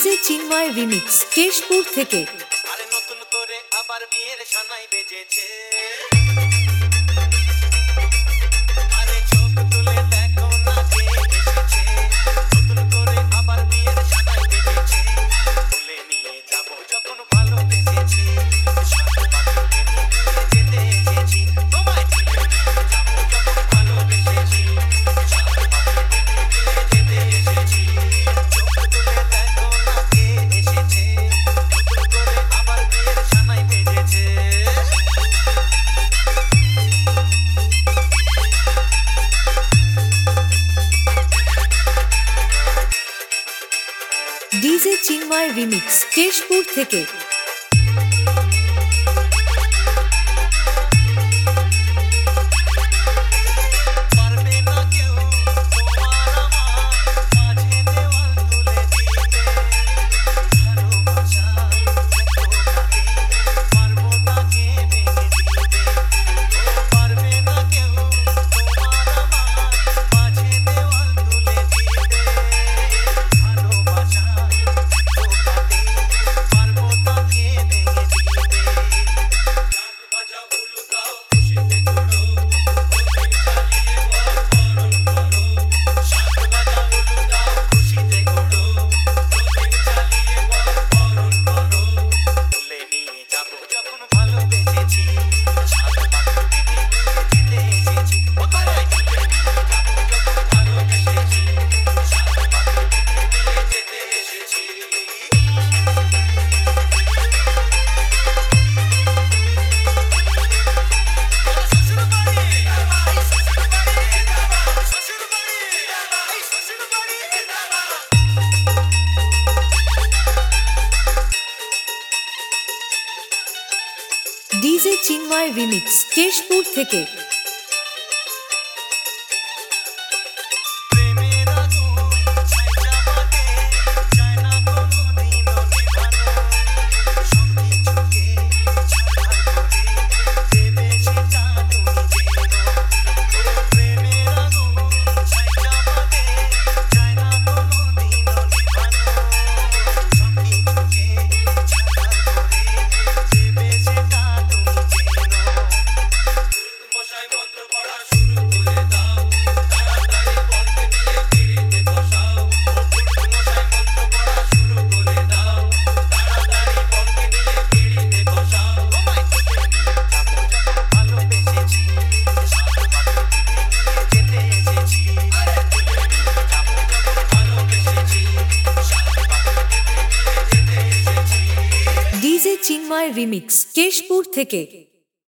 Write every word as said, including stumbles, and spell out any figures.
DJ চিন্ময় remix Keshpur থেকে। আরে নতুন করে আবার বিয়ের সানাই বেজেছে, আরে চোখ তুলে দেখো না কে এসেছে। নতুন করে আবার বিয়ের সানাই বেজেছে, তুলে নিয়ে যাব যখন ভালোবেসেছি, সাথে পাখিকে নিয়ে যেতে এসেছি। তোমায় তুলে নিয়ে যাব যখন ভালোবেসেছি, সাথে পাখিকে নিয়ে যেতে এসেছি। চোখ তুলে দেখো না কে এসেছে, নতুন করে আবার বিয়ের সানাই বেজেছে। ডিজে চিন্ময় রিমিক্স কেশপুর থেকে। পারবে না কেউ তোমার আমার মাঝে দেওয়াল তুলে দিতে, ভালোবাসা এতটাকে পারবো তাকে ভেঙে দিতে। পারবে না কেউ তোমার আমার মাঝে দেওয়াল তুলে দিতে, ভালোবাসা এতটাকে পারবো তাকে ভেঙে দিতে। গান বাজাও উলুদাও খুশিতে ঘোরো, যখন ভালোবেসেছি, সাথে পাখিকে নিয়ে যেতে এসেছি। ও তোমায় তুলে নিয়ে যাব যখন ভালোবেসেছি, সাথে পাখিকে নিয়ে যেতে এসেছি। শ্বশুর বাড়ি, এই শ্বশুর বাড়ি, শ্বশুর বাড়ি, এই শ্বশুর বাড়ি। ডিজে চিন্ময় রিমিক্স কেশপুর থেকে। প্রেমের আগুন ছাই জামাতে চায় না কোনোদিনও নিভানো, সবকিছুকে ছারখার করে দেবে সেটা তুমি জেনো। প্রেমের আগুন ছাই জামাতে চায় না কোনোদিনও নিভানো, সবকিছুকে ছারখার করে দেবে সেটা তুমি জেনো। মশাই মন্ত্র পড়া শুরু করে দাও, তাড়াতাড়ি বরকে নিয়ে পিড়িতে বসাও। মশাই মন্ত্র পড়া শুরু করে দাও, তাড়াতাড়ি বরকে নিয়ে পিড়িতে বসাও। তোমায় তুলে নিয়ে যাব যখন ভালোবেসেছি, সাথে পাখিকে নিয়ে যেতে এসেছি। আরে তুলে নিয়ে যাব যখন ভালোবেসেছি, সাথে পাখিকে নিয়ে যেতে এসেছি। ডিজে চিন্ময় রিমিক্স কেশপুর থেকে।